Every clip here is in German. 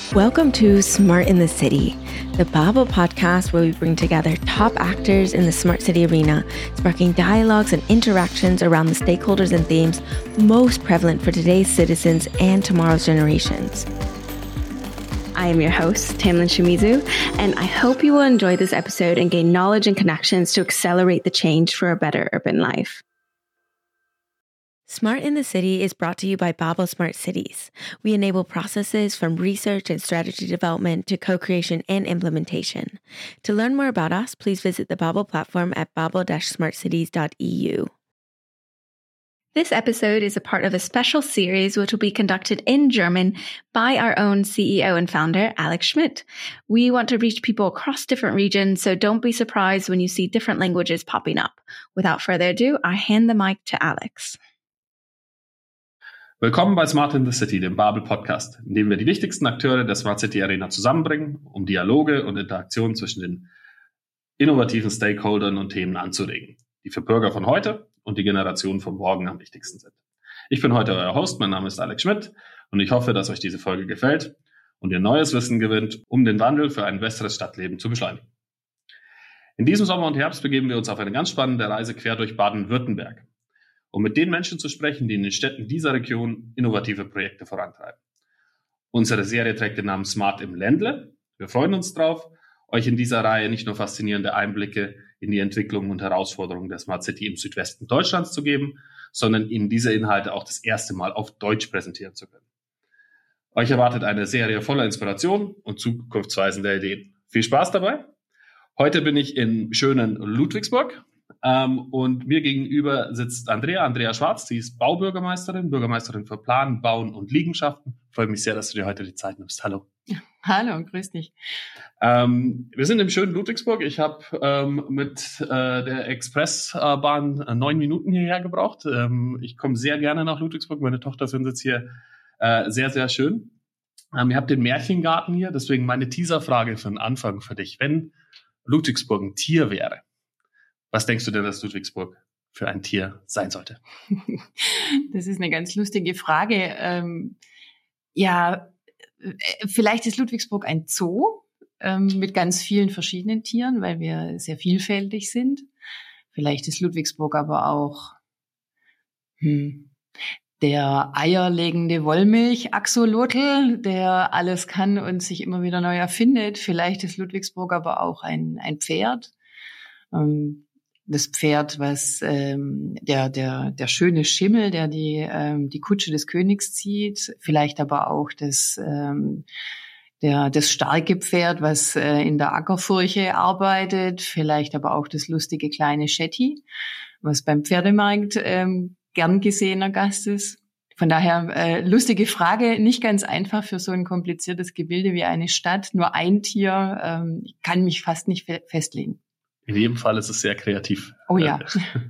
Welcome to Smart in the City, the Babel podcast where we bring together top actors in the smart city arena, sparking dialogues and interactions around the stakeholders and themes most prevalent for today's citizens and tomorrow's generations. I am your host, Tamlin Shimizu, and I hope you will enjoy this episode and gain knowledge and connections to accelerate the change for a better urban life. Smart in the City is brought to you by Babel Smart Cities. We enable processes from research and strategy development to co-creation and implementation. To learn more about us, please visit the Babel platform at babel-smartcities.eu. This episode is a part of a special series which will be conducted in German by our own CEO and founder, Alex Schmidt. We want to reach people across different regions, so don't be surprised when you see different languages popping up. Without further ado, I hand the mic to Alex. Willkommen bei Smart in the City, dem Babel-Podcast, in dem wir die wichtigsten Akteure der Smart City Arena zusammenbringen, um Dialoge und Interaktionen zwischen den innovativen Stakeholdern und Themen anzuregen, die für Bürger von heute und die Generationen von morgen am wichtigsten sind. Ich bin heute euer Host, mein Name ist Alex Schmidt und ich hoffe, dass euch diese Folge gefällt und ihr neues Wissen gewinnt, um den Wandel für ein besseres Stadtleben zu beschleunigen. In diesem Sommer und Herbst begeben wir uns auf eine ganz spannende Reise quer durch Baden-Württemberg, um mit den Menschen zu sprechen, die in den Städten dieser Region innovative Projekte vorantreiben. Unsere Serie trägt den Namen Smart im Ländle. Wir freuen uns drauf, euch in dieser Reihe nicht nur faszinierende Einblicke in die Entwicklung und Herausforderungen der Smart City im Südwesten Deutschlands zu geben, sondern Ihnen diese Inhalte auch das erste Mal auf Deutsch präsentieren zu können. Euch erwartet eine Serie voller Inspiration und zukunftsweisender Ideen. Viel Spaß dabei! Heute bin ich in schönen Ludwigsburg. Und mir gegenüber sitzt Andrea Schwarz, sie ist Bürgermeisterin für Planen, Bauen und Liegenschaften. Freue mich sehr, dass du dir heute die Zeit nimmst. Hallo. Hallo, grüß dich. Wir sind im schönen Ludwigsburg. Ich habe mit der Expressbahn 9 Minuten hierher gebraucht. Ich komme sehr gerne nach Ludwigsburg. Meine Tochter findet es hier sehr, sehr schön. Ihr habt den Märchengarten hier, deswegen meine Teaserfrage für den Anfang für dich. Wenn Ludwigsburg ein Tier wäre, was denkst du denn, dass Ludwigsburg für ein Tier sein sollte? Das ist eine ganz lustige Frage. Vielleicht ist Ludwigsburg ein Zoo mit ganz vielen verschiedenen Tieren, weil wir sehr vielfältig sind. Vielleicht ist Ludwigsburg aber auch der eierlegende Wollmilch-Axolotl, der alles kann und sich immer wieder neu erfindet. Vielleicht ist Ludwigsburg aber auch ein Pferd. Das Pferd, was der schöne Schimmel, der die Kutsche des Königs zieht, vielleicht aber auch das starke Pferd, was in der Ackerfurche arbeitet, vielleicht aber auch das lustige kleine Shetty, was beim Pferdemarkt gern gesehener Gast ist. Von daher lustige Frage, nicht ganz einfach für so ein kompliziertes Gebilde wie eine Stadt. Nur ein Tier, ich kann mich fast nicht festlegen. In jedem Fall ist es sehr kreativ. Oh ja.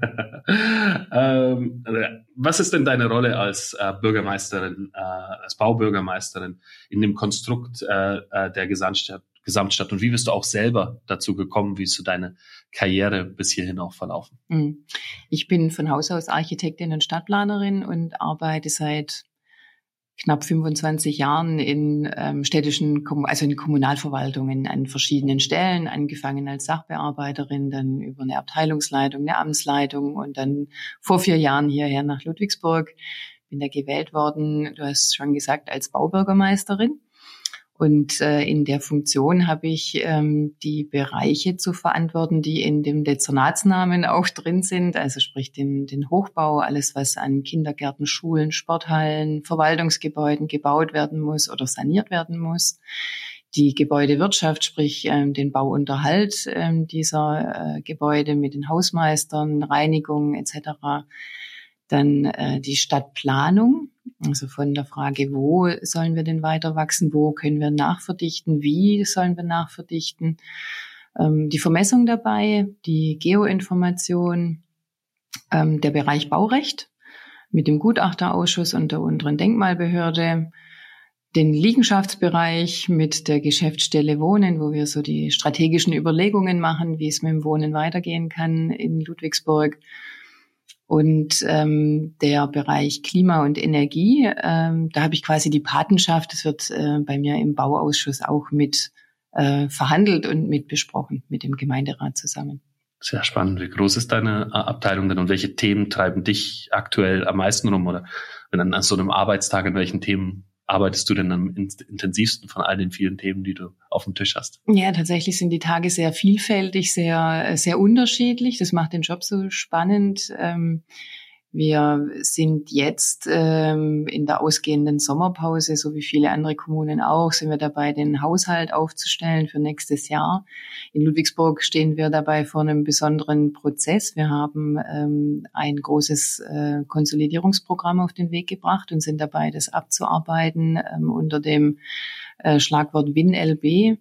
Was ist denn deine Rolle als Bürgermeisterin, als Baubürgermeisterin in dem Konstrukt der Gesamtstadt? Und wie bist du auch selber dazu gekommen? Wie ist so deine Karriere bis hierhin auch verlaufen? Ich bin von Haus aus Architektin und Stadtplanerin und arbeite seit knapp 25 Jahren in in Kommunalverwaltungen an verschiedenen Stellen, angefangen als Sachbearbeiterin, dann über eine Abteilungsleitung, eine Amtsleitung und dann vor 4 Jahren hierher nach Ludwigsburg. Bin da gewählt worden, du hast schon gesagt, als Baubürgermeisterin. Und in der Funktion habe ich die Bereiche zu verantworten, die in dem Dezernatsnamen auch drin sind, also sprich den Hochbau, alles was an Kindergärten, Schulen, Sporthallen, Verwaltungsgebäuden gebaut werden muss oder saniert werden muss. Die Gebäudewirtschaft, sprich den Bauunterhalt dieser Gebäude mit den Hausmeistern, Reinigung etc. Dann die Stadtplanung, also von der Frage, wo sollen wir denn weiter wachsen, wo können wir nachverdichten, wie sollen wir nachverdichten. Die Vermessung dabei, die Geoinformation, der Bereich Baurecht mit dem Gutachterausschuss und der unteren Denkmalbehörde, den Liegenschaftsbereich mit der Geschäftsstelle Wohnen, wo wir so die strategischen Überlegungen machen, wie es mit dem Wohnen weitergehen kann in Ludwigsburg. Und der Bereich Klima und Energie, da habe ich quasi die Patenschaft. Das wird bei mir im Bauausschuss auch mit verhandelt und mit besprochen, mit dem Gemeinderat zusammen. Sehr spannend. Wie groß ist deine Abteilung denn und welche Themen treiben dich aktuell am meisten rum? Oder wenn an so einem Arbeitstag, in welchen Themen arbeitest du denn am intensivsten von all den vielen Themen, die du auf dem Tisch hast? Ja, tatsächlich sind die Tage sehr vielfältig, sehr, sehr unterschiedlich. Das macht den Job so spannend. Wir sind jetzt in der ausgehenden Sommerpause, so wie viele andere Kommunen auch, sind wir dabei, den Haushalt aufzustellen für nächstes Jahr. In Ludwigsburg stehen wir dabei vor einem besonderen Prozess. Wir haben ein großes Konsolidierungsprogramm auf den Weg gebracht und sind dabei, das abzuarbeiten unter dem Schlagwort WinLB.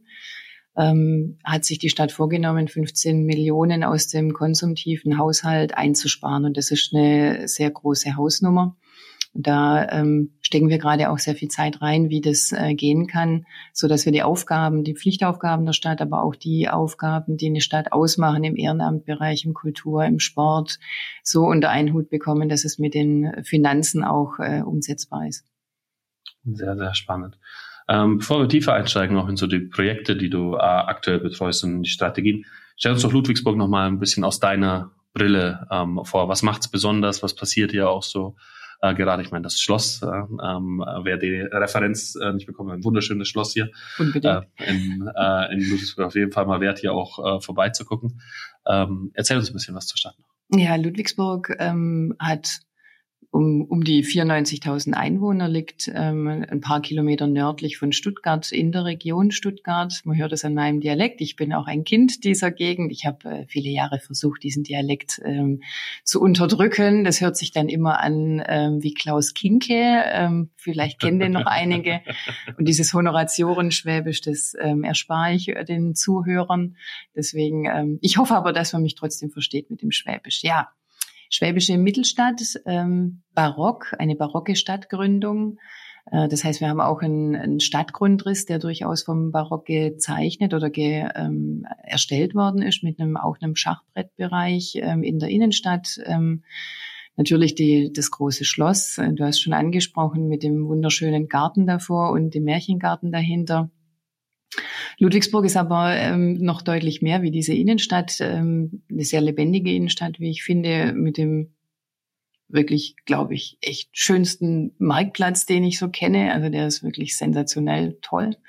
Hat sich die Stadt vorgenommen, 15 Millionen aus dem konsumtiven Haushalt einzusparen. Und das ist eine sehr große Hausnummer. Und da stecken wir gerade auch sehr viel Zeit rein, wie das gehen kann, so dass wir die Aufgaben, die Pflichtaufgaben der Stadt, aber auch die Aufgaben, die eine Stadt ausmachen im Ehrenamtbereich, im Kultur, im Sport, so unter einen Hut bekommen, dass es mit den Finanzen auch umsetzbar ist. Sehr, sehr spannend. Bevor wir tiefer einsteigen, auch in so die Projekte, die du aktuell betreust und die Strategien, stell uns doch Ludwigsburg noch mal ein bisschen aus deiner Brille vor. Was macht's besonders? Was passiert hier auch so gerade? Ich meine, das Schloss, wer die Referenz nicht bekommt, ein wunderschönes Schloss hier. Unbedingt. In Ludwigsburg auf jeden Fall mal wert, hier auch vorbeizugucken. Erzähl uns ein bisschen was zur Stadt noch. Ja, Ludwigsburg hat um die 94.000 Einwohner, liegt ein paar Kilometer nördlich von Stuttgart in der Region Stuttgart. Man hört es an meinem Dialekt. Ich bin auch ein Kind dieser Gegend. Ich habe viele Jahre versucht, diesen Dialekt zu unterdrücken. Das hört sich dann immer an wie Klaus Kinke. Vielleicht kennen den noch einige. Und dieses Honoratioren-Schwäbisch, das erspare ich den Zuhörern. Deswegen, ich hoffe aber, dass man mich trotzdem versteht mit dem Schwäbisch. Ja. Schwäbische Mittelstadt, barock, eine barocke Stadtgründung. Das heißt, wir haben auch einen Stadtgrundriss, der durchaus vom Barock gezeichnet oder erstellt worden ist, mit einem Schachbrettbereich in der Innenstadt. Natürlich das große Schloss, du hast schon angesprochen, mit dem wunderschönen Garten davor und dem Märchengarten dahinter. Ludwigsburg ist aber noch deutlich mehr wie diese Innenstadt, eine sehr lebendige Innenstadt, wie ich finde, mit dem wirklich, glaube ich, echt schönsten Marktplatz, den ich so kenne. Also der ist wirklich sensationell toll.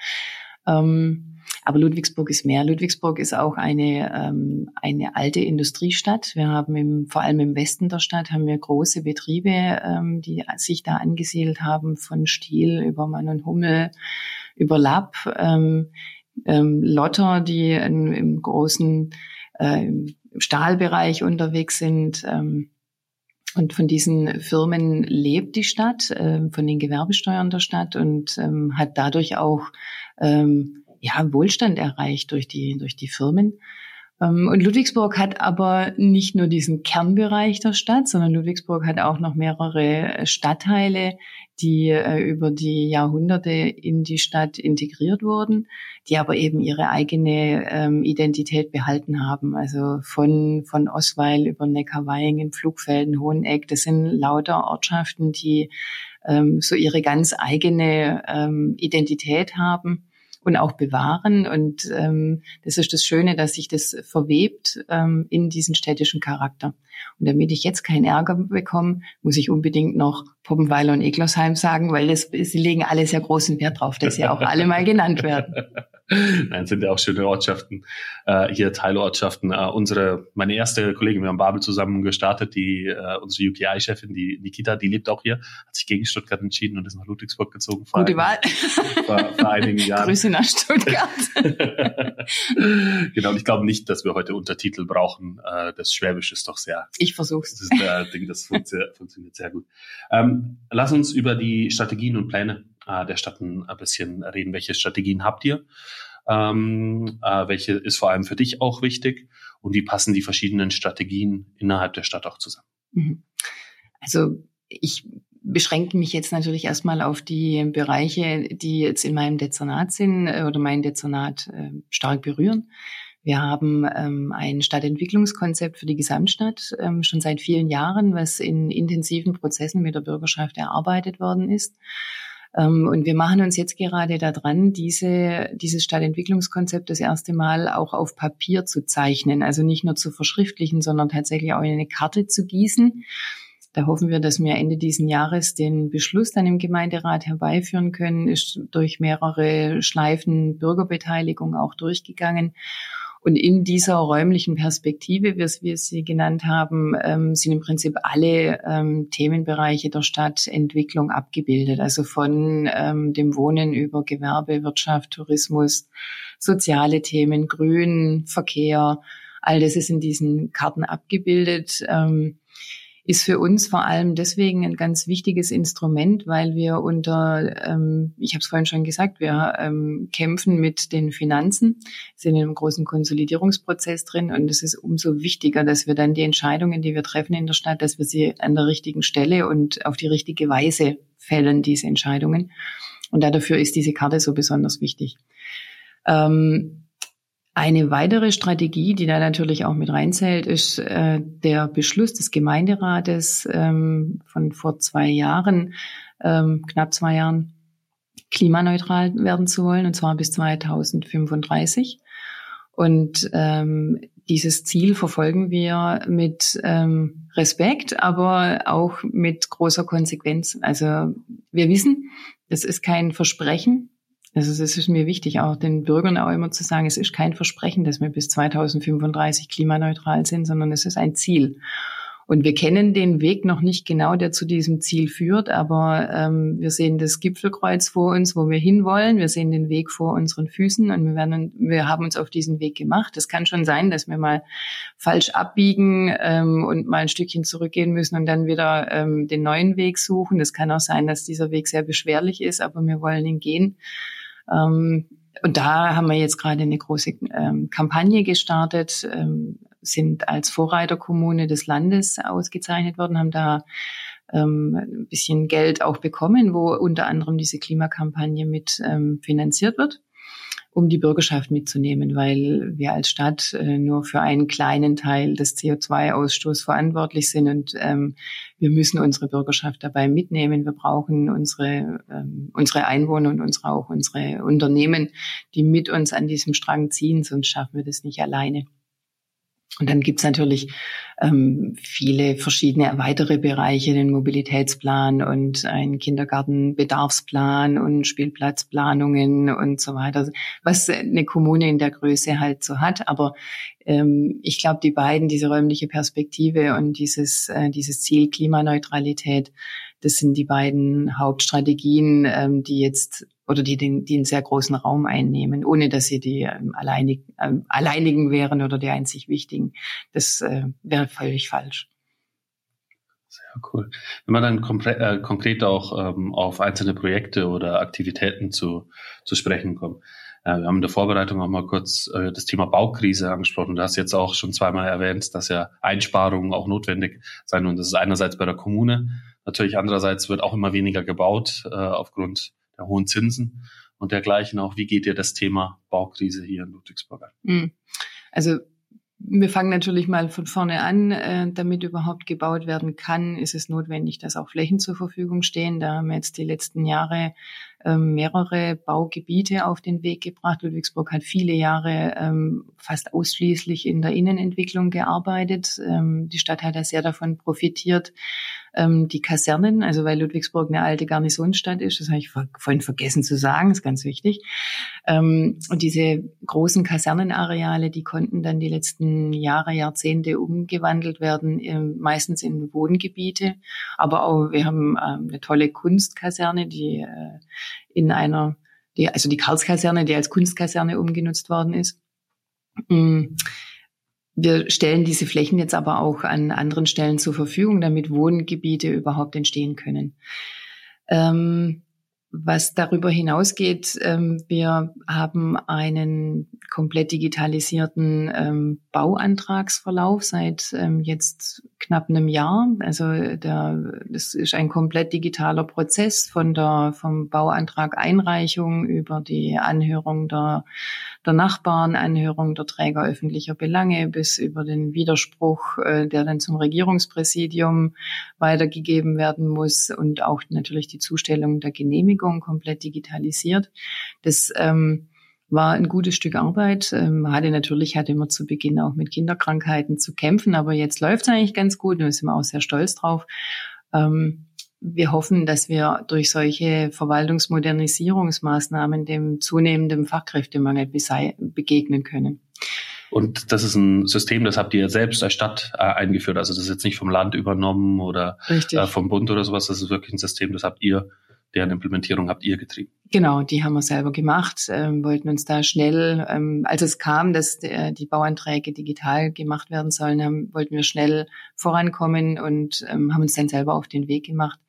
Aber Ludwigsburg ist mehr. Ludwigsburg ist auch eine alte Industriestadt. Wir haben vor allem im Westen der Stadt haben wir große Betriebe, die sich da angesiedelt haben, von Stihl über Mann und Hummel, über Lapp, Lotter, die im großen Stahlbereich unterwegs sind. Und von diesen Firmen lebt die Stadt, von den Gewerbesteuern der Stadt und hat dadurch auch Wohlstand erreicht durch die Firmen. Und Ludwigsburg hat aber nicht nur diesen Kernbereich der Stadt, sondern Ludwigsburg hat auch noch mehrere Stadtteile, die über die Jahrhunderte in die Stadt integriert wurden, die aber eben ihre eigene Identität behalten haben. Also von Osweil über Neckarweyingen, Pflugfelden, Hoheneck, das sind lauter Ortschaften, die so ihre ganz eigene Identität haben und auch bewahren. Und das ist das Schöne, dass sich das verwebt in diesen städtischen Charakter. Und damit ich jetzt keinen Ärger bekomme, muss ich unbedingt noch Poppenweiler und Eglorsheim sagen, weil sie legen alle sehr großen Wert drauf, dass sie auch alle mal genannt werden. Nein, sind ja auch schöne Ortschaften, hier Teilortschaften. Meine erste Kollegin, wir haben Babel zusammen gestartet, unsere UKI-Chefin, die Nikita, die lebt auch hier, hat sich gegen Stuttgart entschieden und ist nach Ludwigsburg gezogen. Gute Wahl. Vor einigen Jahren. Grüße nach Stuttgart. Genau, und ich glaube nicht, dass wir heute Untertitel brauchen. Das Schwäbisch ist doch sehr... Ich versuch's. Das ist Ding, das funktioniert sehr gut. Lass uns über die Strategien und Pläne der Stadt ein bisschen reden. Welche Strategien habt ihr? Welche ist vor allem für dich auch wichtig? Und wie passen die verschiedenen Strategien innerhalb der Stadt auch zusammen? Also ich beschränke mich jetzt natürlich erstmal auf die Bereiche, die jetzt in meinem Dezernat sind oder mein Dezernat stark berühren. Wir haben ein Stadtentwicklungskonzept für die Gesamtstadt schon seit vielen Jahren, was in intensiven Prozessen mit der Bürgerschaft erarbeitet worden ist. Und wir machen uns jetzt gerade daran, dieses Stadtentwicklungskonzept das erste Mal auch auf Papier zu zeichnen. Also nicht nur zu verschriftlichen, sondern tatsächlich auch in eine Karte zu gießen. Da hoffen wir, dass wir Ende diesen Jahres den Beschluss dann im Gemeinderat herbeiführen können. Ist durch mehrere Schleifen Bürgerbeteiligung auch durchgegangen. Und in dieser räumlichen Perspektive, wie wir sie genannt haben, sind im Prinzip alle Themenbereiche der Stadtentwicklung abgebildet. Also von dem Wohnen über Gewerbe, Wirtschaft, Tourismus, soziale Themen, Grün, Verkehr. All das ist in diesen Karten abgebildet. Ist für uns vor allem deswegen ein ganz wichtiges Instrument, weil wir ich habe es vorhin schon gesagt, wir kämpfen mit den Finanzen, sind in einem großen Konsolidierungsprozess drin und es ist umso wichtiger, dass wir dann die Entscheidungen, die wir treffen in der Stadt, dass wir sie an der richtigen Stelle und auf die richtige Weise fällen, diese Entscheidungen. Und dafür ist diese Karte so besonders wichtig. Eine weitere Strategie, die da natürlich auch mit reinzählt, ist der Beschluss des Gemeinderates von vor 2 Jahren, knapp 2 Jahren, klimaneutral werden zu wollen, und zwar bis 2035. Und dieses Ziel verfolgen wir mit Respekt, aber auch mit großer Konsequenz. Also wir wissen, das ist kein Versprechen. Also es ist mir wichtig, auch den Bürgern auch immer zu sagen, es ist kein Versprechen, dass wir bis 2035 klimaneutral sind, sondern es ist ein Ziel. Und wir kennen den Weg noch nicht genau, der zu diesem Ziel führt, aber wir sehen das Gipfelkreuz vor uns, wo wir hinwollen. Wir sehen den Weg vor unseren Füßen und wir haben uns auf diesen Weg gemacht. Es kann schon sein, dass wir mal falsch abbiegen und mal ein Stückchen zurückgehen müssen und dann wieder den neuen Weg suchen. Es kann auch sein, dass dieser Weg sehr beschwerlich ist, aber wir wollen ihn gehen. Und da haben wir jetzt gerade eine große Kampagne gestartet, sind als Vorreiterkommune des Landes ausgezeichnet worden, haben da ein bisschen Geld auch bekommen, wo unter anderem diese Klimakampagne mit finanziert wird, um die Bürgerschaft mitzunehmen, weil wir als Stadt nur für einen kleinen Teil des CO2-Ausstoßes verantwortlich sind und wir müssen unsere Bürgerschaft dabei mitnehmen. Wir brauchen unsere Einwohner und unsere Unternehmen, die mit uns an diesem Strang ziehen, sonst schaffen wir das nicht alleine. Und dann gibt's natürlich viele verschiedene weitere Bereiche, den Mobilitätsplan und einen Kindergartenbedarfsplan und Spielplatzplanungen und so weiter, was eine Kommune in der Größe halt so hat. Aber ich glaube, diese räumliche Perspektive und dieses Ziel Klimaneutralität, das sind die beiden Hauptstrategien, die einen sehr großen Raum einnehmen, ohne dass sie die alleinigen wären oder die einzig wichtigen. Das wäre völlig falsch. Sehr cool. Wenn man dann konkret auch auf einzelne Projekte oder Aktivitäten zu sprechen kommt. Wir haben in der Vorbereitung auch mal kurz das Thema Baukrise angesprochen. Du hast jetzt auch schon 2-mal erwähnt, dass ja Einsparungen auch notwendig sein. Und das ist einerseits bei der Kommune. Natürlich andererseits wird auch immer weniger gebaut aufgrund der hohen Zinsen und dergleichen auch. Wie geht ihr das Thema Baukrise hier in Ludwigsburg an? Also wir fangen natürlich mal von vorne an. Damit überhaupt gebaut werden kann, ist es notwendig, dass auch Flächen zur Verfügung stehen. Da haben wir jetzt die letzten Jahre mehrere Baugebiete auf den Weg gebracht. Ludwigsburg hat viele Jahre fast ausschließlich in der Innenentwicklung gearbeitet. Die Stadt hat da sehr davon profitiert. Die Kasernen, also weil Ludwigsburg eine alte Garnisonsstadt ist, das habe ich vorhin vergessen zu sagen, ist ganz wichtig. Und diese großen Kasernenareale, die konnten dann die letzten Jahre, Jahrzehnte umgewandelt werden, meistens in Wohngebiete. Aber auch, wir haben eine tolle Kunstkaserne, die Karlskaserne, die als Kunstkaserne umgenutzt worden ist. Wir stellen diese Flächen jetzt aber auch an anderen Stellen zur Verfügung, damit Wohngebiete überhaupt entstehen können. Was darüber hinausgeht, wir haben einen komplett digitalisierten Bauantragsverlauf seit jetzt knapp einem Jahr. Also das ist ein komplett digitaler Prozess vom Bauantrag Einreichung über die Anhörung der Nachbarn, Anhörung der Träger öffentlicher Belange bis über den Widerspruch, der dann zum Regierungspräsidium weitergegeben werden muss und auch natürlich die Zustellung der Genehmigung komplett digitalisiert. Das war ein gutes Stück Arbeit. Hatte immer zu Beginn auch mit Kinderkrankheiten zu kämpfen, aber jetzt läuft es eigentlich ganz gut und da sind wir auch sehr stolz drauf. Wir hoffen, dass wir durch solche Verwaltungsmodernisierungsmaßnahmen dem zunehmenden Fachkräftemangel begegnen können. Und das ist ein System, das habt ihr selbst als Stadt eingeführt. Also das ist jetzt nicht vom Land übernommen oder vom Bund oder sowas. Das ist wirklich ein System, deren Implementierung habt ihr getrieben. Genau, die haben wir selber gemacht, wollten uns da schnell, als es kam, dass die Bauanträge digital gemacht werden sollen, wollten wir schnell vorankommen und haben uns dann selber auf den Weg gemacht.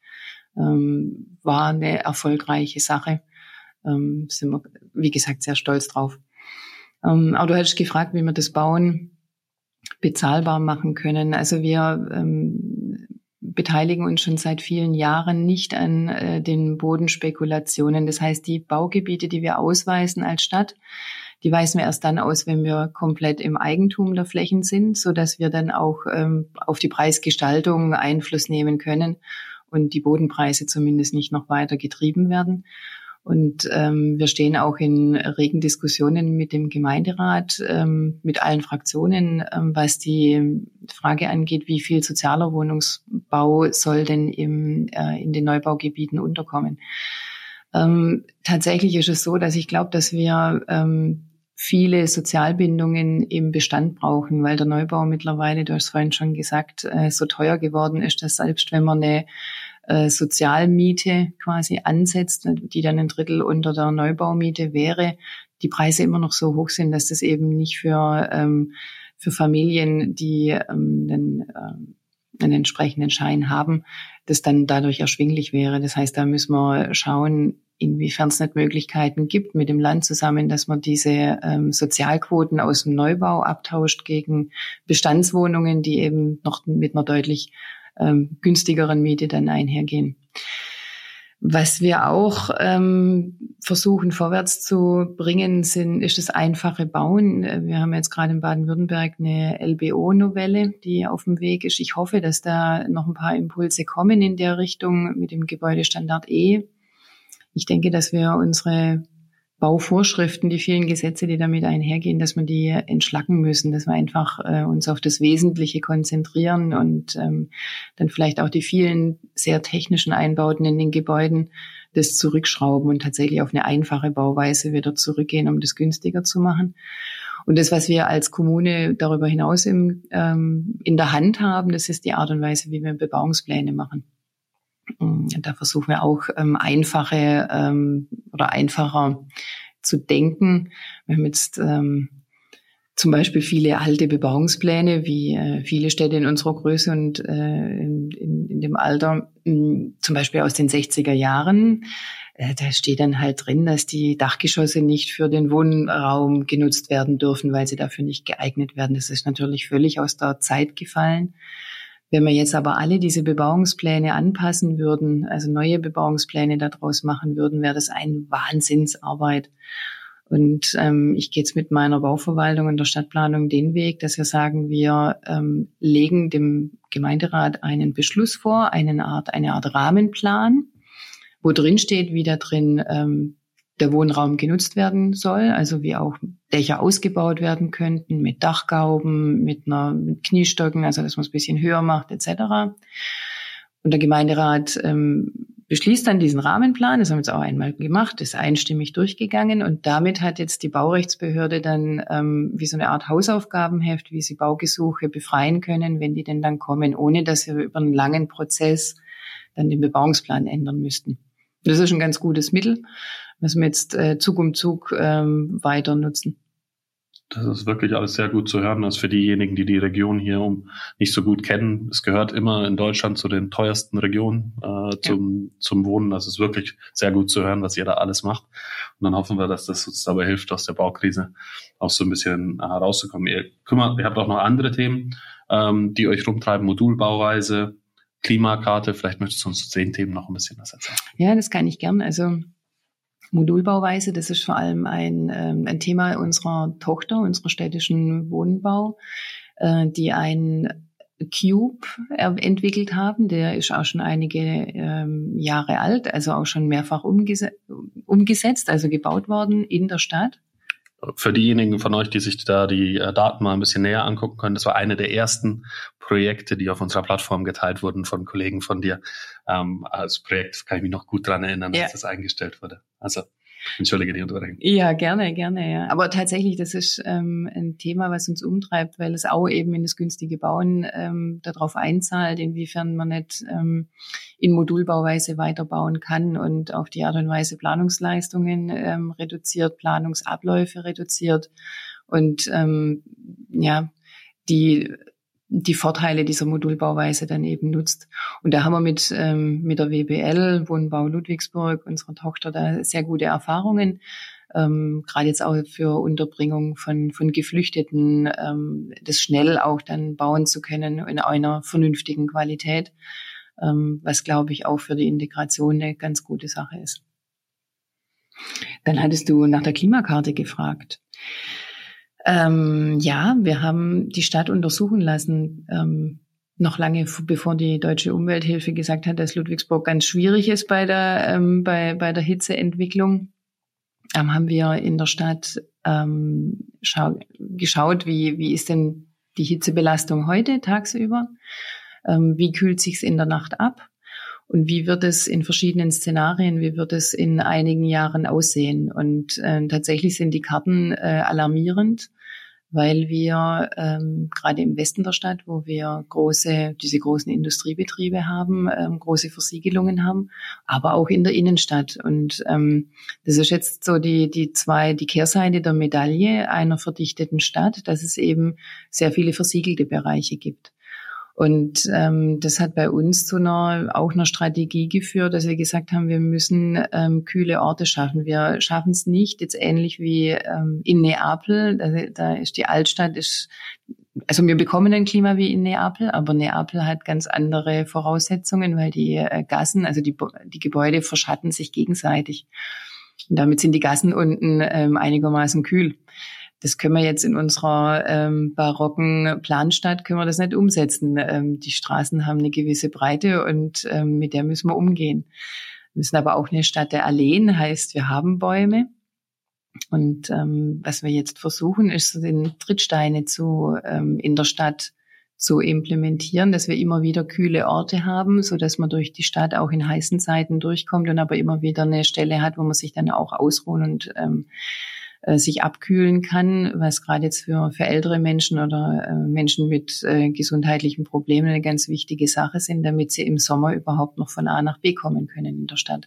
War eine erfolgreiche Sache. Sind wir, wie gesagt, sehr stolz drauf. Aber du hattest gefragt, wie wir das Bauen bezahlbar machen können. Also wir beteiligen uns schon seit vielen Jahren nicht an den Bodenspekulationen. Das heißt, die Baugebiete, die wir ausweisen als Stadt, die weisen wir erst dann aus, wenn wir komplett im Eigentum der Flächen sind, so dass wir dann auch auf die Preisgestaltung Einfluss nehmen können und die Bodenpreise zumindest nicht noch weiter getrieben werden. Und wir stehen auch in regen Diskussionen mit dem Gemeinderat, mit allen Fraktionen, was die Frage angeht, wie viel sozialer Wohnungsbau soll denn in den Neubaugebieten unterkommen. Tatsächlich ist es so, dass ich glaube, dass wir viele Sozialbindungen im Bestand brauchen, weil der Neubau mittlerweile, du hast es vorhin schon gesagt, so teuer geworden ist, dass selbst wenn man eine Sozialmiete quasi ansetzt, die dann 1/3 unter der Neubaumiete wäre, die Preise immer noch so hoch sind, dass das eben nicht für Familien, die einen entsprechenden Schein haben, das dann dadurch erschwinglich wäre. Das heißt, da müssen wir schauen, inwiefern es nicht Möglichkeiten gibt, mit dem Land zusammen, dass man diese Sozialquoten aus dem Neubau abtauscht gegen Bestandswohnungen, die eben noch mit einer deutlich günstigeren Miete dann einhergehen. Was wir auch versuchen vorwärts zu bringen, ist das einfache Bauen. Wir haben jetzt gerade in Baden-Württemberg eine LBO-Novelle, die auf dem Weg ist. Ich hoffe, dass da noch ein paar Impulse kommen in der Richtung mit dem Gebäudestandard E. Ich denke, dass wir unsere Bauvorschriften, die vielen Gesetze, die damit einhergehen, dass wir die entschlacken müssen, dass wir einfach uns auf das Wesentliche konzentrieren und dann vielleicht auch die vielen sehr technischen Einbauten in den Gebäuden das zurückschrauben und tatsächlich auf eine einfache Bauweise wieder zurückgehen, um das günstiger zu machen. Und das, was wir als Kommune darüber hinaus in der Hand haben, das ist die Art und Weise, wie wir Bebauungspläne machen. Da versuchen wir auch einfacher zu denken. Wir haben jetzt zum Beispiel viele alte Bebauungspläne, wie viele Städte in unserer Größe und in dem Alter, zum Beispiel aus den 60er Jahren. Da steht dann halt drin, dass die Dachgeschosse nicht für den Wohnraum genutzt werden dürfen, weil sie dafür nicht geeignet werden. Das ist natürlich völlig aus der Zeit gefallen. Wenn wir jetzt aber alle diese Bebauungspläne anpassen würden, also neue Bebauungspläne daraus machen würden, wäre das eine Wahnsinnsarbeit. Und ich gehe jetzt mit meiner Bauverwaltung und der Stadtplanung den Weg, dass wir sagen, wir legen dem Gemeinderat einen Beschluss vor, eine Art Rahmenplan, wo drin steht, wie da drin der Wohnraum genutzt werden soll, also wie auch Dächer ausgebaut werden könnten mit Dachgauben, mit Kniestöcken, also dass man es ein bisschen höher macht etc. Und der Gemeinderat beschließt dann diesen Rahmenplan, das haben wir jetzt auch einmal gemacht, ist einstimmig durchgegangen und damit hat jetzt die Baurechtsbehörde dann wie so eine Art Hausaufgabenheft, wie sie Baugesuche befreien können, wenn die denn dann kommen, ohne dass wir über einen langen Prozess dann den Bebauungsplan ändern müssten. Das ist ein ganz gutes Mittel, was wir jetzt Zug um Zug weiter nutzen. Das ist wirklich alles sehr gut zu hören. Das ist für diejenigen, die die Region hier nicht so gut kennen. Es gehört immer in Deutschland zu den teuersten Regionen zum Wohnen. Das ist wirklich sehr gut zu hören, was ihr da alles macht. Und dann hoffen wir, dass das uns dabei hilft, aus der Baukrise auch so ein bisschen herauszukommen. Ihr habt auch noch andere Themen, die euch rumtreiben. Modulbauweise, Klimakarte. Vielleicht möchtest du uns zu den Themen noch ein bisschen was erzählen. Ja, das kann ich gern. Also Modulbauweise, das ist vor allem ein Thema unserer Tochter, unserer städtischen Wohnbau, die einen Cube entwickelt haben. Der ist auch schon einige Jahre alt, also auch schon mehrfach umgesetzt, also gebaut worden in der Stadt. Für diejenigen von euch, die sich da die Daten mal ein bisschen näher angucken können, das war eine der ersten Projekte, die auf unserer Plattform geteilt wurden von Kollegen von dir. Als Projekt kann ich mich noch gut dran erinnern, dass das eingestellt wurde. Also entschuldige die Unterbrechung. Ja, gerne, ja. Aber tatsächlich, das ist ein Thema, was uns umtreibt, weil es auch eben in das günstige Bauen darauf einzahlt, inwiefern man nicht in Modulbauweise weiterbauen kann und auf die Art und Weise Planungsleistungen reduziert, Planungsabläufe reduziert und die Vorteile dieser Modulbauweise dann eben nutzt. Und da haben wir mit der WBL, Wohnbau Ludwigsburg, unserer Tochter, da sehr gute Erfahrungen. Gerade jetzt auch für Unterbringung von Geflüchteten, das schnell auch dann bauen zu können in einer vernünftigen Qualität, was, glaube ich, auch für die Integration eine ganz gute Sache ist. Dann hattest du nach der Klimakarte gefragt. Wir haben die Stadt untersuchen lassen, noch lange bevor die Deutsche Umwelthilfe gesagt hat, dass Ludwigsburg ganz schwierig ist bei der Hitzeentwicklung. Haben wir in der Stadt geschaut, wie ist denn die Hitzebelastung heute tagsüber? Wie kühlt sich's in der Nacht ab? Und wie wird es in verschiedenen Szenarien, wie wird es in einigen Jahren aussehen? Und tatsächlich sind die Karten alarmierend, weil wir gerade im Westen der Stadt, wo wir diese großen Industriebetriebe haben, große Versiegelungen haben, aber auch in der Innenstadt. Und das ist jetzt so die Kehrseite der Medaille einer verdichteten Stadt, dass es eben sehr viele versiegelte Bereiche gibt. Und das hat bei uns zu einer Strategie geführt, dass wir gesagt haben, wir müssen kühle Orte schaffen. Wir schaffen es nicht, jetzt ähnlich wie in Neapel, da ist die Altstadt, also wir bekommen ein Klima wie in Neapel, aber Neapel hat ganz andere Voraussetzungen, weil die Gassen, also die Gebäude verschatten sich gegenseitig. Und damit sind die Gassen unten einigermaßen kühl. Das können wir jetzt in unserer barocken Planstadt, können wir das nicht umsetzen. Die Straßen haben eine gewisse Breite und mit der müssen wir umgehen. Wir müssen aber auch eine Stadt der Alleen, heißt, wir haben Bäume. Und was wir jetzt versuchen, ist, so den Trittsteine in der Stadt zu implementieren, dass wir immer wieder kühle Orte haben, so dass man durch die Stadt auch in heißen Zeiten durchkommt und aber immer wieder eine Stelle hat, wo man sich dann auch ausruhen und sich abkühlen kann, was gerade jetzt für ältere Menschen oder Menschen mit gesundheitlichen Problemen eine ganz wichtige Sache sind, damit sie im Sommer überhaupt noch von A nach B kommen können in der Stadt.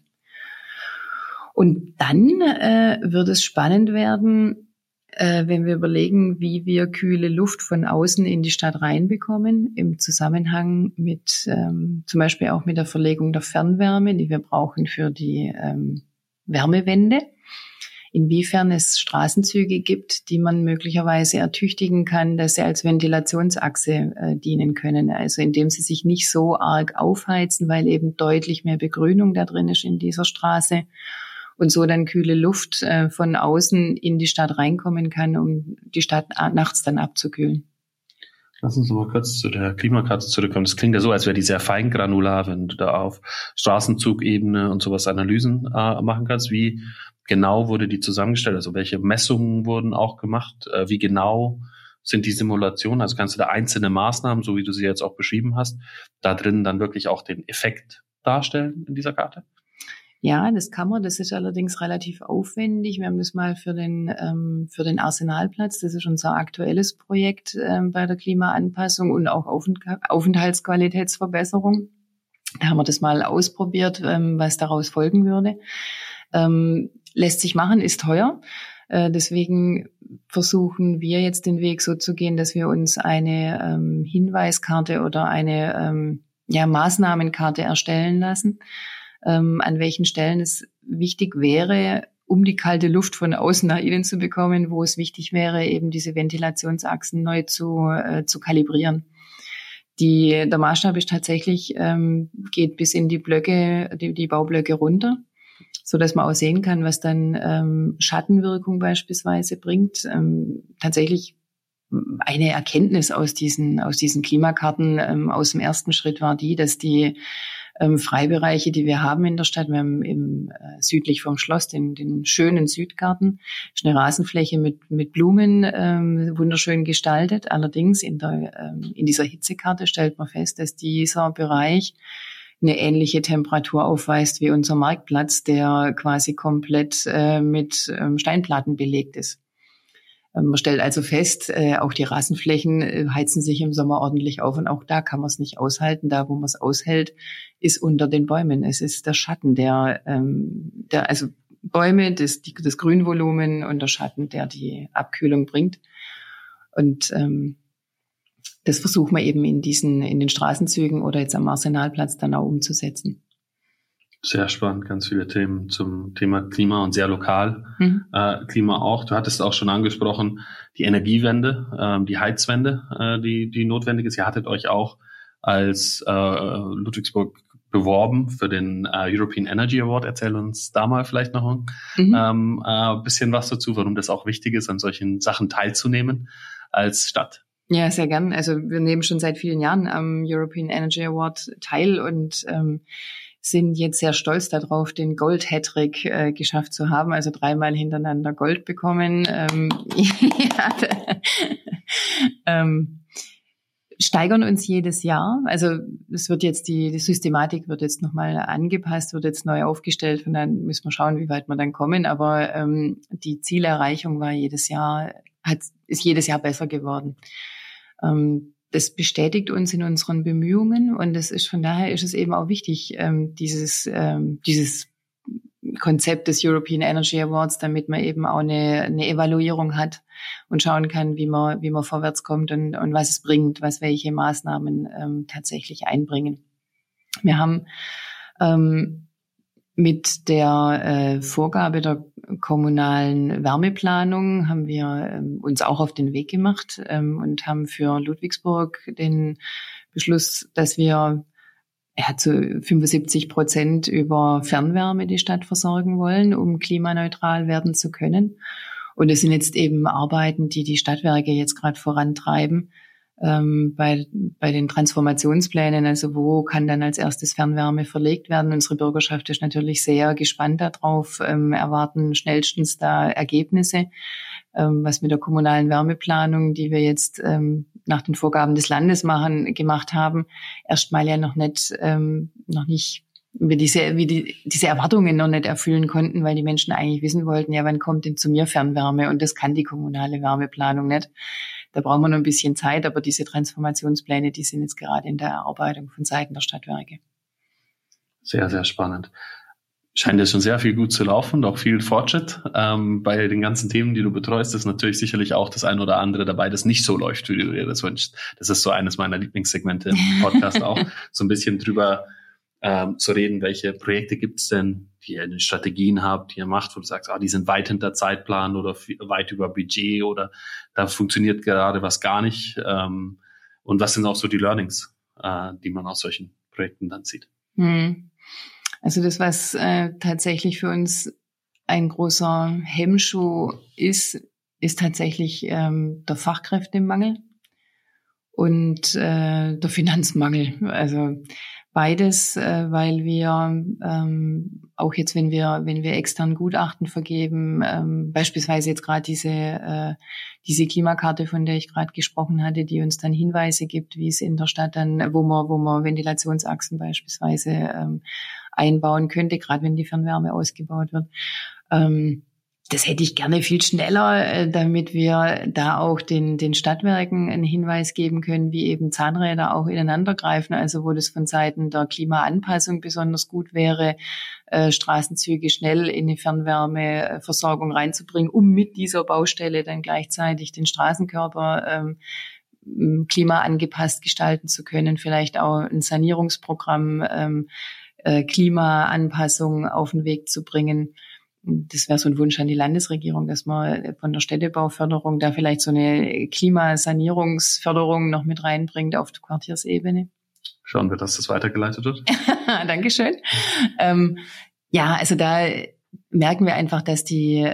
Und dann wird es spannend werden, wenn wir überlegen, wie wir kühle Luft von außen in die Stadt reinbekommen, im Zusammenhang mit zum Beispiel auch mit der Verlegung der Fernwärme, die wir brauchen für die Wärmewende. Inwiefern es Straßenzüge gibt, die man möglicherweise ertüchtigen kann, dass sie als Ventilationsachse dienen können. Also indem sie sich nicht so arg aufheizen, weil eben deutlich mehr Begrünung da drin ist in dieser Straße und so dann kühle Luft von außen in die Stadt reinkommen kann, um die Stadt nachts dann abzukühlen. Lass uns noch mal kurz zu der Klimakarte zurückkommen. Das klingt ja so, als wäre die sehr feingranular, wenn du da auf Straßenzugebene und sowas Analysen machen kannst. Wie genau wurde die zusammengestellt? Also welche Messungen wurden auch gemacht? Wie genau sind die Simulationen? Also kannst du da einzelne Maßnahmen, so wie du sie jetzt auch beschrieben hast, da drin dann wirklich auch den Effekt darstellen in dieser Karte? Ja, das kann man. Das ist allerdings relativ aufwendig. Wir haben das mal für den Arsenalplatz, das ist unser aktuelles Projekt bei der Klimaanpassung und auch Aufenthaltsqualitätsverbesserung. Da haben wir das mal ausprobiert, was daraus folgen würde. Lässt sich machen, ist teuer. Deswegen versuchen wir jetzt den Weg so zu gehen, dass wir uns eine Hinweiskarte oder eine Maßnahmenkarte erstellen lassen, an welchen Stellen es wichtig wäre, um die kalte Luft von außen nach innen zu bekommen, wo es wichtig wäre, eben diese Ventilationsachsen neu zu kalibrieren. Der Maßstab ist tatsächlich, geht bis in die Blöcke, die Baublöcke runter, so dass man auch sehen kann, was dann Schattenwirkung beispielsweise bringt. Tatsächlich eine Erkenntnis aus diesen Klimakarten aus dem ersten Schritt war die, dass die Freibereiche, die wir haben in der Stadt, wir haben südlich vom Schloss den schönen Südgarten, ist eine Rasenfläche mit Blumen, wunderschön gestaltet. Allerdings in dieser Hitzekarte stellt man fest, dass dieser Bereich eine ähnliche Temperatur aufweist wie unser Marktplatz, der quasi komplett mit Steinplatten belegt ist. Man stellt also fest, auch die Rasenflächen heizen sich im Sommer ordentlich auf und auch da kann man es nicht aushalten. Da, wo man es aushält, ist unter den Bäumen. Es ist der Schatten, also Bäume, das Grünvolumen und der Schatten, der die Abkühlung bringt. Und das versuchen wir eben in den Straßenzügen oder jetzt am Arsenalplatz dann auch umzusetzen. Sehr spannend, ganz viele Themen zum Thema Klima und sehr lokal. Klima auch. Du hattest auch schon angesprochen, die Energiewende, die Heizwende, die notwendig ist. Ihr hattet euch auch als Ludwigsburg beworben für den European Energy Award. Erzähl uns da mal vielleicht noch ein bisschen was dazu, warum das auch wichtig ist, an solchen Sachen teilzunehmen als Stadt. Ja, sehr gern. Also wir nehmen schon seit vielen Jahren am European Energy Award teil und sind jetzt sehr stolz darauf, den Gold-Hattrick geschafft zu haben, also 3-mal hintereinander Gold bekommen. Steigern uns jedes Jahr. Also es wird jetzt die Systematik wird jetzt nochmal angepasst, wird jetzt neu aufgestellt und dann müssen wir schauen, wie weit wir dann kommen. Aber die Zielerreichung war ist jedes Jahr besser geworden. Das bestätigt uns in unseren Bemühungen und von daher ist es eben auch wichtig, dieses Konzept des European Energy Awards, damit man eben auch eine Evaluierung hat und schauen kann, wie man vorwärts kommt und was es bringt, welche Maßnahmen tatsächlich einbringen. Wir haben mit der Vorgabe der kommunalen Wärmeplanung haben wir uns auch auf den Weg gemacht und haben für Ludwigsburg den Beschluss, dass wir zu 75% über Fernwärme die Stadt versorgen wollen, um klimaneutral werden zu können. Und es sind jetzt eben Arbeiten, die Stadtwerke jetzt gerade vorantreiben, bei den Transformationsplänen, also wo kann dann als erstes Fernwärme verlegt werden. Unsere Bürgerschaft ist natürlich sehr gespannt darauf, erwarten schnellstens da Ergebnisse, was mit der kommunalen Wärmeplanung, die wir jetzt nach den Vorgaben des Landes gemacht haben, erstmal ja noch nicht wir diese Erwartungen noch nicht erfüllen konnten, weil die Menschen eigentlich wissen wollten, ja, wann kommt denn zu mir Fernwärme? Und das kann die kommunale Wärmeplanung nicht. Da brauchen wir noch ein bisschen Zeit, aber diese Transformationspläne, die sind jetzt gerade in der Erarbeitung von Seiten der Stadtwerke. Sehr, sehr spannend. Scheint ja schon sehr viel gut zu laufen und auch viel Fortschritt. Bei den ganzen Themen, die du betreust, ist natürlich sicherlich auch das ein oder andere dabei, das nicht so läuft, wie du dir das wünschst. Das ist so eines meiner Lieblingssegmente im Podcast auch, so ein bisschen drüber zu reden, welche Projekte gibt's denn, die ihr in den Strategien habt, die ihr macht, wo du sagst, die sind weit hinter Zeitplan oder weit über Budget oder da funktioniert gerade was gar nicht. Und was sind auch so die Learnings, die man aus solchen Projekten dann zieht? Also das, was tatsächlich für uns ein großer Hemmschuh ist tatsächlich der Fachkräftemangel und der Finanzmangel. Also beides, weil wir auch jetzt, wenn wir extern Gutachten vergeben, beispielsweise jetzt gerade diese Klimakarte, von der ich gerade gesprochen hatte, die uns dann Hinweise gibt, wie es in der Stadt dann, wo man Ventilationsachsen beispielsweise einbauen könnte, gerade wenn die Fernwärme ausgebaut wird. Das hätte ich gerne viel schneller, damit wir da auch den Stadtwerken einen Hinweis geben können, wie eben Zahnräder auch ineinander greifen. Also wo das von Seiten der Klimaanpassung besonders gut wäre, Straßenzüge schnell in die Fernwärmeversorgung reinzubringen, um mit dieser Baustelle dann gleichzeitig den Straßenkörper klimaangepasst gestalten zu können. Vielleicht auch ein Sanierungsprogramm, Klimaanpassung auf den Weg zu bringen. Das wäre so ein Wunsch an die Landesregierung, dass man von der Städtebauförderung da vielleicht so eine Klimasanierungsförderung noch mit reinbringt auf der Quartiersebene. Schauen wir, dass das weitergeleitet wird. Dankeschön. Ja, also da merken wir einfach, dass die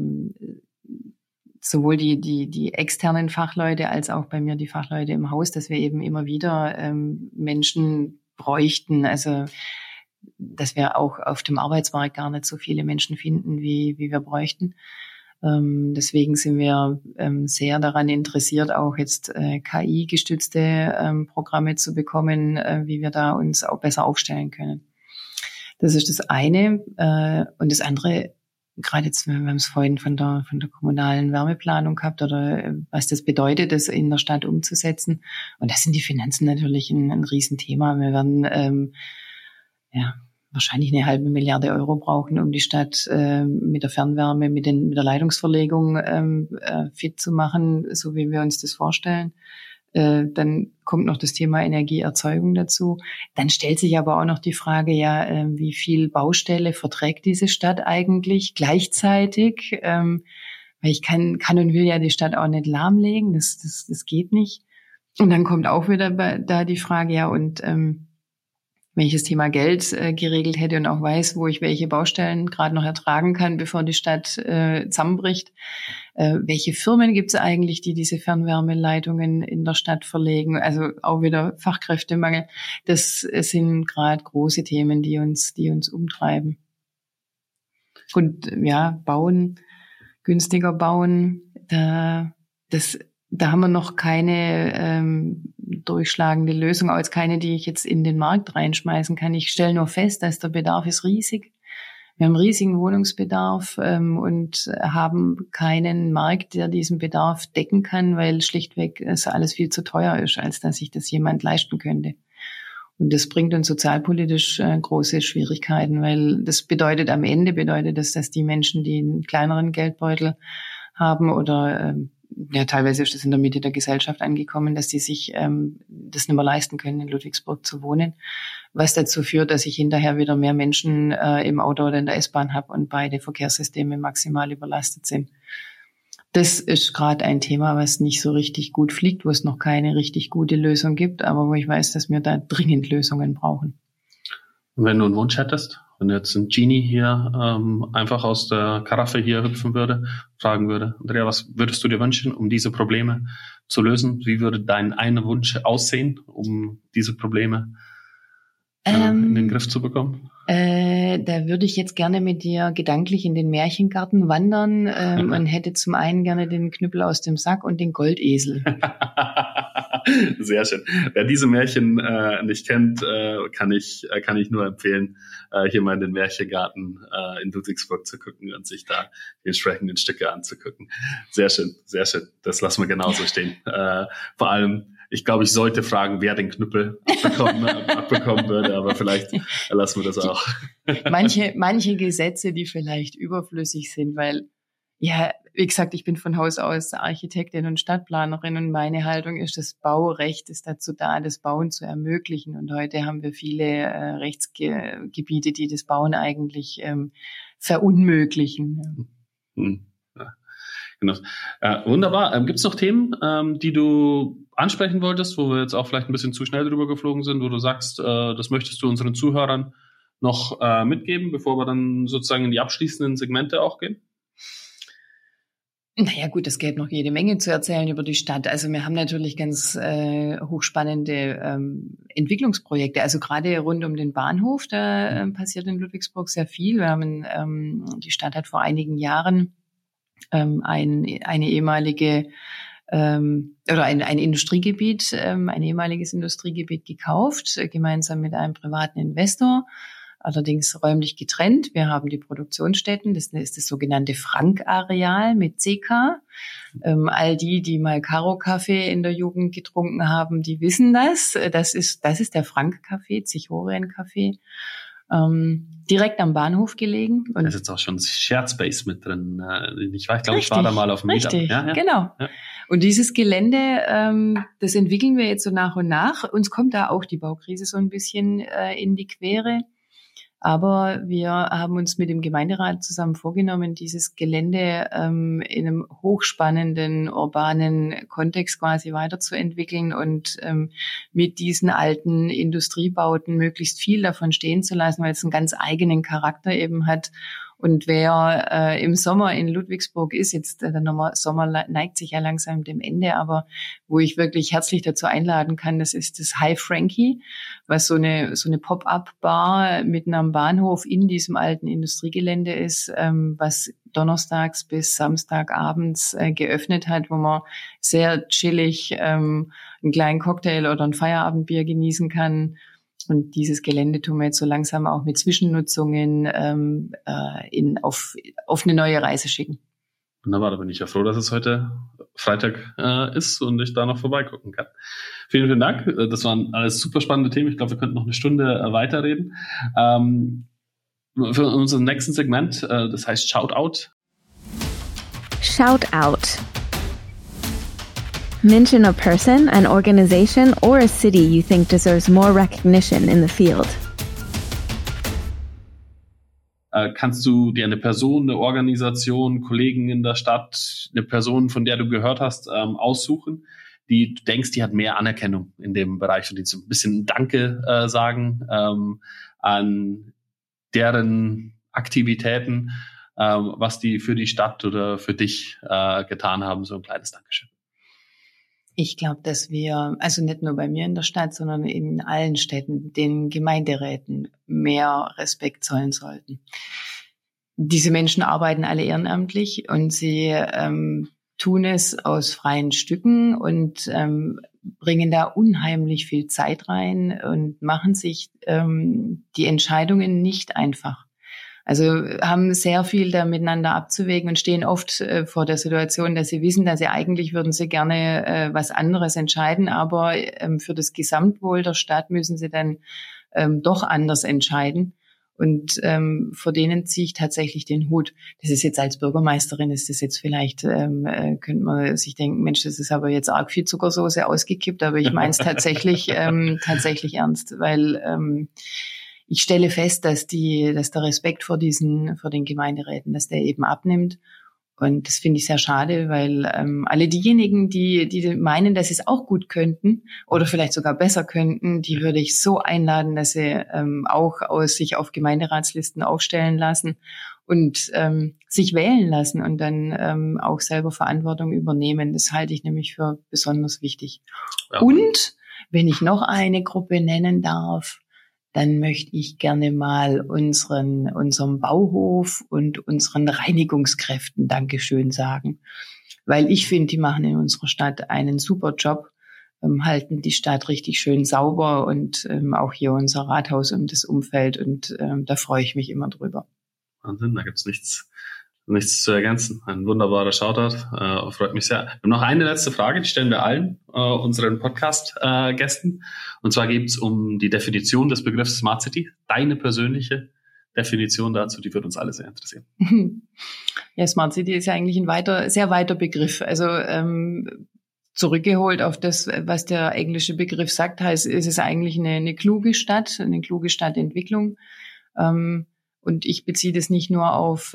sowohl die externen Fachleute als auch bei mir die Fachleute im Haus, dass wir eben immer wieder Menschen bräuchten, also dass wir auch auf dem Arbeitsmarkt gar nicht so viele Menschen finden, wie wir bräuchten. Deswegen sind wir sehr daran interessiert, auch jetzt KI-gestützte Programme zu bekommen, wie wir da uns auch besser aufstellen können. Das ist das eine. Und das andere, gerade jetzt, wir haben es vorhin von der kommunalen Wärmeplanung gehabt oder was das bedeutet, das in der Stadt umzusetzen. Und da sind die Finanzen natürlich ein Riesenthema. Wir werden wahrscheinlich 1,5 Milliarde Euro brauchen, um die Stadt mit der Fernwärme, mit der Leitungsverlegung fit zu machen, so wie wir uns das vorstellen. Dann kommt noch das Thema Energieerzeugung dazu. Dann stellt sich aber auch noch die Frage, wie viel Baustelle verträgt diese Stadt eigentlich gleichzeitig? Weil ich kann und will ja die Stadt auch nicht lahmlegen, das geht nicht. Und dann kommt auch wieder da die Frage, wenn ich das Thema Geld geregelt hätte und auch weiß, wo ich welche Baustellen gerade noch ertragen kann, bevor die Stadt zusammenbricht. Welche Firmen gibt es eigentlich, die diese Fernwärmeleitungen in der Stadt verlegen? Also auch wieder Fachkräftemangel. Das sind gerade große Themen, die uns umtreiben. Und günstiger bauen, da haben wir noch keine durchschlagende Lösung, als keine, die ich jetzt in den Markt reinschmeißen kann. Ich stelle nur fest, dass der Bedarf ist riesig. Wir haben riesigen Wohnungsbedarf und haben keinen Markt, der diesen Bedarf decken kann, weil schlichtweg es alles viel zu teuer ist, als dass sich das jemand leisten könnte. Und das bringt uns sozialpolitisch große Schwierigkeiten, weil das bedeutet dass die Menschen, die einen kleineren Geldbeutel haben oder teilweise ist das in der Mitte der Gesellschaft angekommen, dass die sich das nicht mehr leisten können, in Ludwigsburg zu wohnen, was dazu führt, dass ich hinterher wieder mehr Menschen im Auto oder in der S-Bahn habe und beide Verkehrssysteme maximal überlastet sind. Das ist gerade ein Thema, was nicht so richtig gut fliegt, wo es noch keine richtig gute Lösung gibt, aber wo ich weiß, dass wir da dringend Lösungen brauchen. Und wenn du einen Wunsch hättest, wenn jetzt ein Genie hier einfach aus der Karaffe hier hüpfen würde, fragen würde, Andrea, was würdest du dir wünschen, um diese Probleme zu lösen? Wie würde dein einer Wunsch aussehen, um diese Probleme in den Griff zu bekommen? Da würde ich jetzt gerne mit dir gedanklich in den Märchengarten wandern und hätte zum einen gerne den Knüppel aus dem Sack und den Goldesel. Sehr schön. Wer diese Märchen nicht kennt, kann ich nur empfehlen, hier mal in den Märchengarten in Ludwigsburg zu gucken und sich da die entsprechenden Stücke anzugucken. Sehr schön, sehr schön. Das lassen wir genauso stehen. Vor allem, ich glaube, ich sollte fragen, wer den Knüppel abbekommen würde, aber vielleicht lassen wir das auch. Manche Gesetze, die vielleicht überflüssig sind, weil, wie gesagt, ich bin von Haus aus Architektin und Stadtplanerin und meine Haltung ist, das Baurecht ist dazu da, das Bauen zu ermöglichen. Und heute haben wir viele Rechtsgebiete, die das Bauen eigentlich verunmöglichen. Ja, genau. Wunderbar. Gibt es noch Themen, die du ansprechen wolltest, wo wir jetzt auch vielleicht ein bisschen zu schnell drüber geflogen sind, wo du sagst, das möchtest du unseren Zuhörern noch mitgeben, bevor wir dann sozusagen in die abschließenden Segmente auch gehen? Naja gut, es gäbe noch jede Menge zu erzählen über die Stadt. Also wir haben natürlich ganz hochspannende Entwicklungsprojekte. Also gerade rund um den Bahnhof, da passiert in Ludwigsburg sehr viel. Wir haben die Stadt hat vor einigen Jahren eine ehemalige oder ein Industriegebiet, ein ehemaliges Industriegebiet gekauft, gemeinsam mit einem privaten Investor. allerdings räumlich getrennt. Wir haben die Produktionsstätten, das ist das sogenannte Frank-Areal mit CK. All die mal Karo-Kaffee in der Jugend getrunken haben, die wissen das. Das ist der Frank-Café, Zichorien-Café. Direkt am Bahnhof gelegen. Und da ist jetzt auch schon Shared Space mit drin. Ich glaube, ich war da mal auf dem Meetup. Richtig, genau. Ja. Und dieses Gelände, das entwickeln wir jetzt so nach und nach. Uns kommt da auch die Baukrise so ein bisschen in die Quere. Aber wir haben uns mit dem Gemeinderat zusammen vorgenommen, dieses Gelände in einem hochspannenden, urbanen Kontext quasi weiterzuentwickeln und mit diesen alten Industriebauten möglichst viel davon stehen zu lassen, weil es einen ganz eigenen Charakter eben hat. Und wer im Sommer in Ludwigsburg ist, jetzt der Sommer neigt sich ja langsam dem Ende, aber wo ich wirklich herzlich dazu einladen kann, das ist das Hi Frankie, was so eine Pop-up-Bar mitten am Bahnhof in diesem alten Industriegelände ist, was donnerstags bis Samstagabends geöffnet hat, wo man sehr chillig einen kleinen Cocktail oder ein Feierabendbier genießen kann. Und dieses Gelände tun wir jetzt so langsam auch mit Zwischennutzungen auf eine neue Reise schicken. Wunderbar, da bin ich ja froh, dass es heute Freitag ist und ich da noch vorbeigucken kann. Vielen, vielen Dank. Das waren alles super spannende Themen. Ich glaube, wir könnten noch eine Stunde weiterreden. Für unser nächsten Segment, das heißt Shoutout. Shout-out. Mention a person, an organization, or a city you think deserves more recognition in the field. Kannst du dir eine Person, eine Organisation, Kollegen in der Stadt, eine Person, von der du gehört hast, aussuchen, die du denkst, die hat mehr Anerkennung in dem Bereich und die so ein bisschen Danke sagen an deren Aktivitäten, was die für die Stadt oder für dich getan haben, so ein kleines Dankeschön. Ich glaube, dass wir, also nicht nur bei mir in der Stadt, sondern in allen Städten, den Gemeinderäten mehr Respekt zollen sollten. Diese Menschen arbeiten alle ehrenamtlich und sie tun es aus freien Stücken und bringen da unheimlich viel Zeit rein und machen sich die Entscheidungen nicht einfach. Also haben sehr viel da miteinander abzuwägen und stehen oft vor der Situation, dass sie wissen, dass sie eigentlich würden sie gerne was anderes entscheiden, aber für das Gesamtwohl der Stadt müssen sie dann doch anders entscheiden. Und vor denen ziehe ich tatsächlich den Hut. Das ist jetzt als Bürgermeisterin, ist das jetzt vielleicht, könnte man sich denken, Mensch, das ist aber jetzt arg viel Zuckersoße ausgekippt, aber ich meine es tatsächlich ernst, weil ich stelle fest, dass der Respekt vor den Gemeinderäten, dass der eben abnimmt. Und das finde ich sehr schade, weil alle diejenigen, die meinen, dass sie es auch gut könnten oder vielleicht sogar besser könnten, die würde ich so einladen, dass sie auch sich auf Gemeinderatslisten aufstellen lassen und sich wählen lassen und dann auch selber Verantwortung übernehmen. Das halte ich nämlich für besonders wichtig. Ja. Und wenn ich noch eine Gruppe nennen darf, dann möchte ich gerne mal unserem Bauhof und unseren Reinigungskräften Dankeschön sagen. Weil ich finde, die machen in unserer Stadt einen super Job, halten die Stadt richtig schön sauber und auch hier unser Rathaus und das Umfeld und da freue ich mich immer drüber. Wahnsinn, da gibt's nichts zu ergänzen. Ein wunderbarer Shoutout, freut mich sehr. Wir haben noch eine letzte Frage, die stellen wir allen unseren Podcast-Gästen. Und zwar geht es um die Definition des Begriffs Smart City. Deine persönliche Definition dazu, die wird uns alle sehr interessieren. Ja, Smart City ist ja eigentlich ein sehr weiter Begriff. Also zurückgeholt auf das, was der englische Begriff sagt, ist es eigentlich eine kluge Stadtentwicklung. Und ich beziehe das nicht nur auf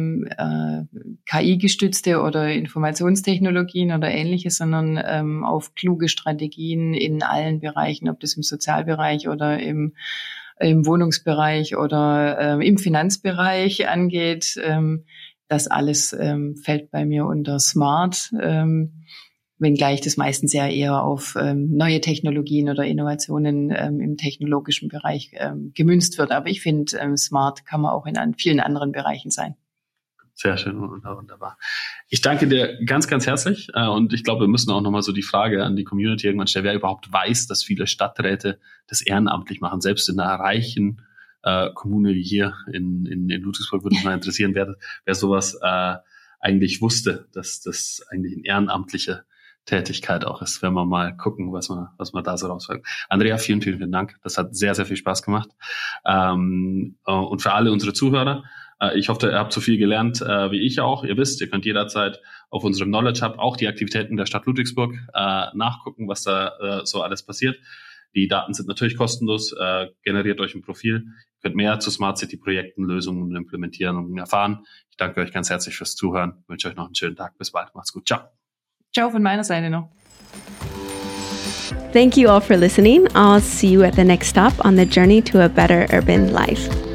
KI-gestützte oder Informationstechnologien oder Ähnliches, sondern auf kluge Strategien in allen Bereichen, ob das im Sozialbereich oder im Wohnungsbereich oder im Finanzbereich angeht. Das alles fällt bei mir unter Smart, wenngleich das meistens ja eher auf neue Technologien oder Innovationen im technologischen Bereich gemünzt wird. Aber ich finde, Smart kann man auch in vielen anderen Bereichen sein. Sehr schön und wunderbar. Ich danke dir ganz, ganz herzlich und ich glaube, wir müssen auch nochmal so die Frage an die Community irgendwann stellen, wer überhaupt weiß, dass viele Stadträte das ehrenamtlich machen, selbst in einer reichen Kommune wie hier in Ludwigsburg würde mich mal interessieren, wer sowas eigentlich wusste, dass das eigentlich eine ehrenamtliche Tätigkeit auch ist, wenn wir mal gucken, was wir da so rausfinden. Andrea, vielen, vielen, vielen Dank. Das hat sehr, sehr viel Spaß gemacht. Und für alle unsere Zuhörer, ich hoffe, ihr habt so viel gelernt wie ich auch. Ihr wisst, ihr könnt jederzeit auf unserem Knowledge Hub auch die Aktivitäten der Stadt Ludwigsburg nachgucken, was da so alles passiert. Die Daten sind natürlich kostenlos. Generiert euch ein Profil. Ihr könnt mehr zu Smart City Projekten, Lösungen implementieren und erfahren. Ich danke euch ganz herzlich fürs Zuhören. Ich wünsche euch noch einen schönen Tag. Bis bald. Macht's gut. Ciao. Ciao von meiner Seite noch. Thank you all for listening. I'll see you at the next stop on the journey to a better urban life.